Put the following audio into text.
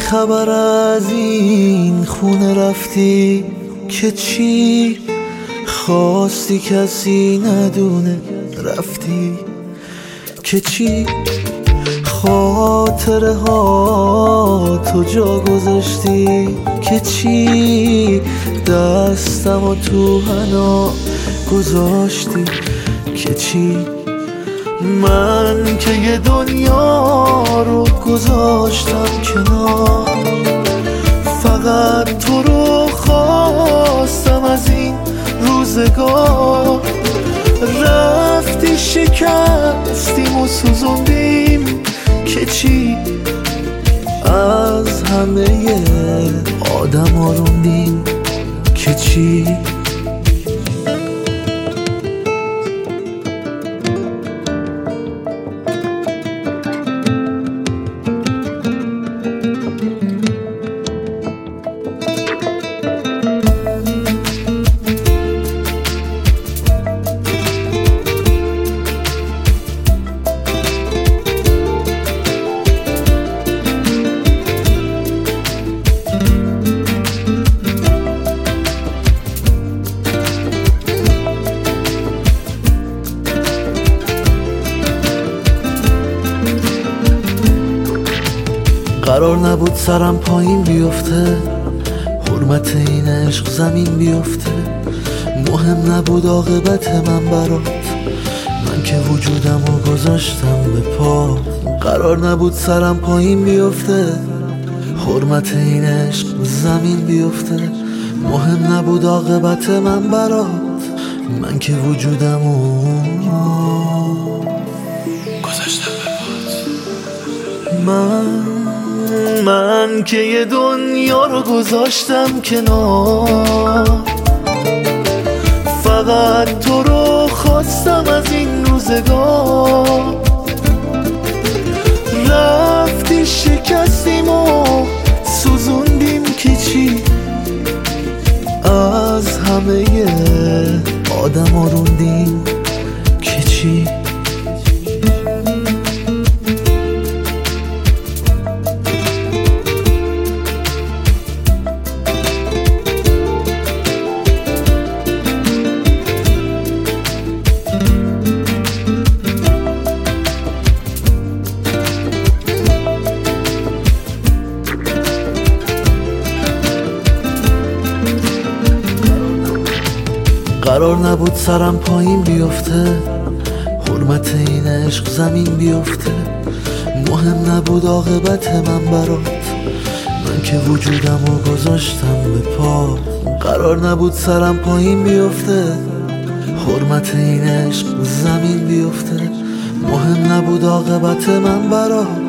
خبر از این خونه رفتی که چی خواستی کسی ندونه رفتی که چی خاطره ها تو جا گذاشتی که چی دستم و تو حنا گذاشتی که چی من که یه دنیا رو گذاشتم کنار فقط تو رو خواستم از این روزگار رفتی شکستیم و سوزوندیم که چی از همه آدم آروندیم که چی قرار نبود سرم پایین بیفته حرمت این عشق زمین بیفته مهم نبود عاقبت من برات من که وجودمو گذاشتم به پا قرار نبود سرم پایین بیفته حرمت این عشق زمین بیفته مهم نبود عاقبت من برات من که وجودمو گذاشتم به پات من که یه دنیا رو گذاشتم کنار فقط تو رو خواستم از این روزگار رفتی شکستیم و سوزوندیم که چی از همه آدم آروندیم که چی قرار نبود سرم پایین بیفته حرمت این عشق زمین بیفته مهم نبود عاقبت من برات من که وجودمو گذاشتم به پا قرار نبود سرم پایین بیفته حرمت این عشق زمین بیفته مهم نبود عاقبت من برات